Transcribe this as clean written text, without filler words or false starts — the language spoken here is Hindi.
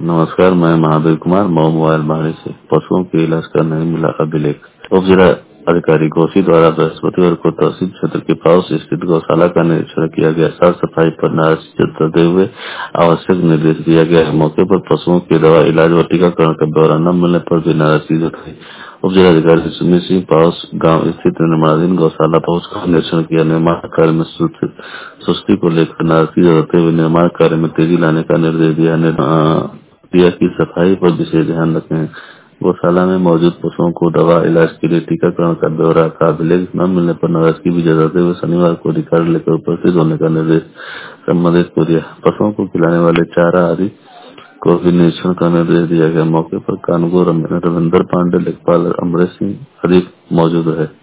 नमस्कार, मैं महावीर कुमार मऊ मोबाइल बाड़ी से। पशुओं के इलाज का नहीं मिला अभिलेख। उप जिला अधिकारी घोषी द्वारा बृहस्पतिवार को तहसील क्षेत्र के पास स्थित गौशाला का निरीक्षण किया गया। साफ सफाई पर नाराजगी जताते हुए आवश्यक निर्देश दिया गया। मौके पर पशुओं के दवा इलाज व टीकाकरण का ब्यौरा न मिलने पर भी नाराजगी जताई। उप जिलाधिकारी सुमित सिंह पास गांव स्थित निर्माणाधीन गौशाला पहुंचकर निरीक्षण किया। निर्माण कार्य में सुस्ती को लेकर नाराजगी जताते हुए निर्माण कार्य में तेजी लाने का निर्देश दिया कि सफाई पर विशेष ध्यान रखें। गौशाला में मौजूद पशुओं को दवा इलाज के लिए टीकाकरण का ब्यौरा का अभिलेख न मिलने पर नाराजगी भी जताते हुए शनिवार को अधिकारी लेकर उपस्थित होने का निर्देश संबंधित को दिया। पशुओं को खिलाने वाले चारा आदि को भी निरीक्षण का निर्देश दिया गया। मौके पर कानून रविंदर पांडे, लेखपाल अमरेश सिंह आदि मौजूद रहे।